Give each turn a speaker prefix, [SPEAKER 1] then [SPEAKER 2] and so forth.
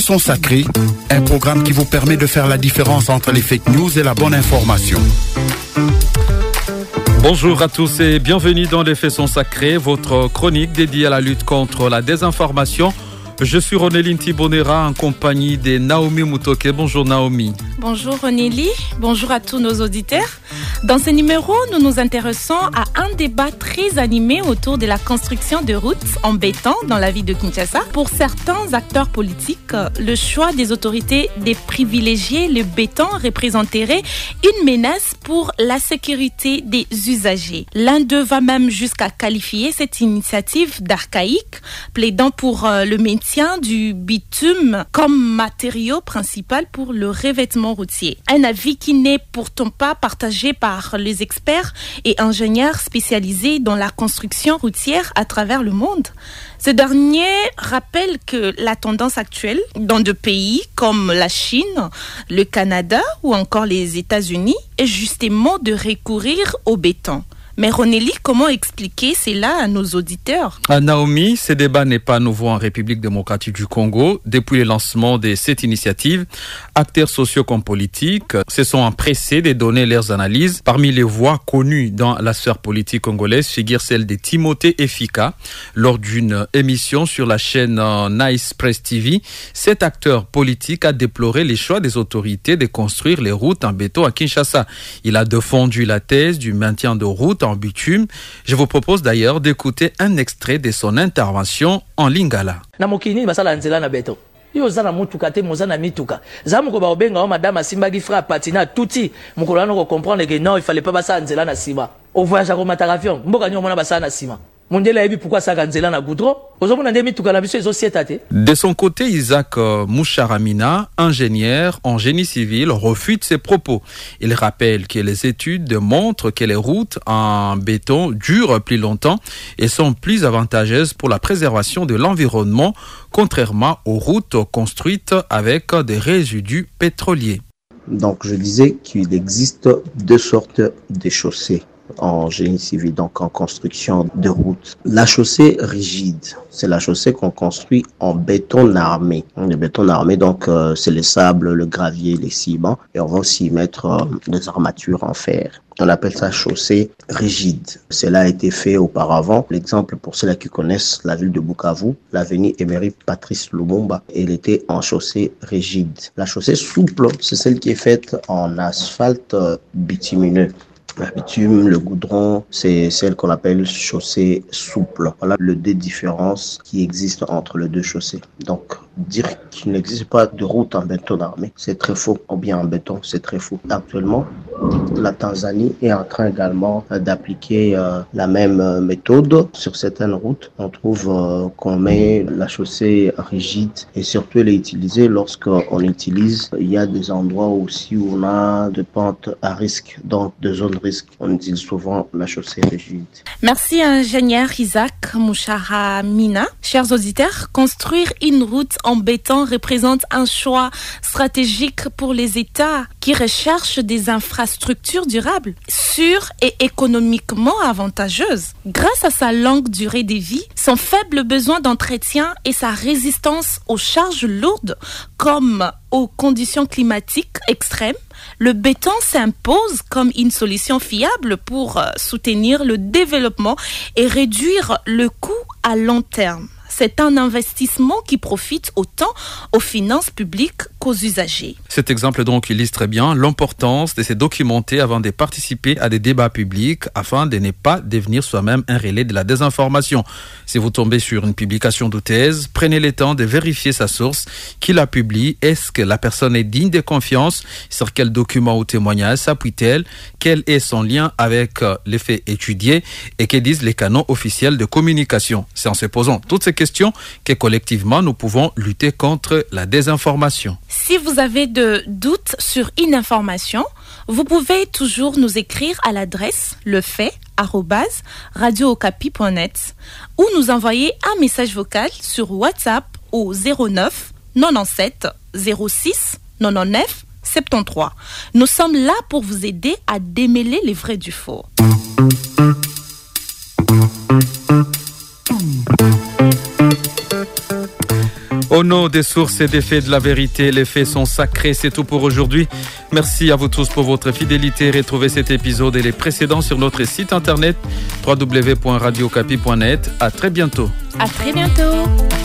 [SPEAKER 1] Faisons Sacré, un programme qui vous permet de faire la différence entre les fake news et la bonne information.
[SPEAKER 2] Bonjour à tous et bienvenue dans Les Faisons Sacrés, votre chronique dédiée à la lutte contre la désinformation. Je suis Ronéline Thibonera en compagnie de Naomi Mutoke. Bonjour Naomi.
[SPEAKER 3] Bonjour Ronélie, bonjour à tous nos auditeurs. Dans ce numéro, nous nous intéressons à un débat très animé autour de la construction de routes en béton dans la ville de Kinshasa. Pour certains acteurs politiques, le choix des autorités de privilégier le béton représenterait une menace pour la sécurité des usagers. L'un d'eux va même jusqu'à qualifier cette initiative d'archaïque, plaidant pour le maintien du bitume comme matériau principal pour le revêtement routier. Un avis qui n'est pourtant pas partagé par les experts et ingénieurs spécialisés dans la construction routière à travers le monde. Ce dernier rappelle que la tendance actuelle dans deux pays comme la Chine, le Canada ou encore les États-Unis est justement de recourir au béton. Mais Ronélie, comment expliquer cela à nos auditeurs?
[SPEAKER 2] Naomi, ce débat n'est pas nouveau en République démocratique du Congo. Depuis le lancement de cette initiative, acteurs sociaux comme politiques se sont empressés de donner leurs analyses. Parmi les voix connues dans la sphère politique congolaise figure celle de Timothée Efika. Lors d'une émission sur la chaîne Nice Press TV, cet acteur politique a déploré les choix des autorités de construire les routes en béton à Kinshasa. Il a défendu la thèse du maintien de routes en bitume. Je vous propose d'ailleurs d'écouter un extrait de son intervention en lingala.
[SPEAKER 4] Yo zana mutuka te mozana mituka zamu ko ba obenga o madame Simba qui fera patina touti mukolano ko comprendre que non il fallait pas passer nzela na sima au voyage ko mataka avion mboka nyo mona basa na sima mondela yebi pourquoi ça nzela na goudron ozomona ndé mituka na biso société te.
[SPEAKER 2] De son côté, Isaac Moucharamina, ingénieur en génie civil, refute ces propos. Il rappelle que les études montrent que les routes en béton durent plus longtemps et sont plus avantageuses pour la préservation de l'environnement, contrairement aux routes construites avec des résidus pétroliers.
[SPEAKER 5] Donc je disais qu'il existe deux sortes de chaussées en génie civil, donc en construction de routes. La chaussée rigide, c'est la chaussée qu'on construit en béton armé. Le béton armé, donc c'est le sable, le gravier, les ciments, et on va aussi mettre des armatures en fer. On appelle ça chaussée rigide. Cela a été fait auparavant. L'exemple pour ceux qui connaissent la ville de Bukavu, l'avenue Emery Patrice Lumumba, elle était en chaussée rigide. La chaussée souple, c'est celle qui est faite en asphalte bitumineux. La bitume, le goudron, c'est celle qu'on appelle chaussée souple. Voilà les deux différences qui existent entre les deux chaussées. Donc, dire qu'il n'existe pas de route en béton armé, c'est très faux. Ou bien en béton, c'est très faux. Actuellement, la Tanzanie est en train également d'appliquer la même méthode sur certaines routes. On trouve qu'on met la chaussée rigide et surtout elle est utilisée lorsqu'on utilise. Il y a des endroits aussi où on a des pentes à risque, donc des zones risques. On utilise souvent la chaussée rigide.
[SPEAKER 3] Merci ingénieur Isaac Moucharamina. Chers auditeurs, construire une route en béton représente un choix stratégique pour les États qui recherchent des infrastructures durables, sûres et économiquement avantageuses. Grâce à sa longue durée de vie, son faible besoin d'entretien et sa résistance aux charges lourdes comme aux conditions climatiques extrêmes, le béton s'impose comme une solution fiable pour soutenir le développement et réduire le coût à long terme. C'est un investissement qui profite autant aux finances publiques qu'aux usagers.
[SPEAKER 2] Cet exemple donc illustre bien l'importance de se documenter avant de participer à des débats publics afin de ne pas devenir soi-même un relais de la désinformation. Si vous tombez sur une publication de thèse, prenez le temps de vérifier sa source, qui la publie, est-ce que la personne est digne de confiance, sur quel document ou témoignage s'appuie-t-elle, quel est son lien avec les faits étudiés et que disent les canaux officiels de communication. C'est en se posant toutes ces questions que collectivement nous pouvons lutter contre la désinformation.
[SPEAKER 3] Si vous avez de doutes sur une information, vous pouvez toujours nous écrire à l'adresse lefait@radiookapi.net ou nous envoyer un message vocal sur WhatsApp au 09 97 06 99 73. Nous sommes là pour vous aider à démêler les vrais du faux.
[SPEAKER 2] Au nom des sources et des faits de la vérité, les faits sont sacrés. C'est tout pour aujourd'hui. Merci à vous tous pour votre fidélité. Retrouvez cet épisode et les précédents sur notre site internet www.radiocapi.net. À très bientôt.
[SPEAKER 3] À très bientôt.